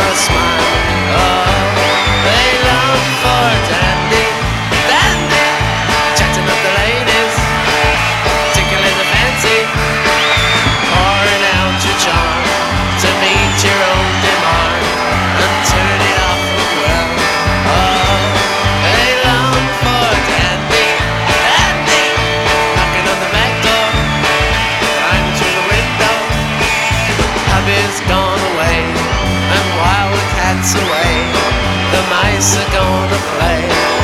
or a smile. Oh, they long for dandy, dandy, chatting up the ladies, tickling the fancy, pouring out your charm to meet your own demand and turn it off well. Oh, they long for dandy, dandy, knocking on the back door, climbing through the window. Hubby's gone away, and while the cat's away, the mice are gonna play.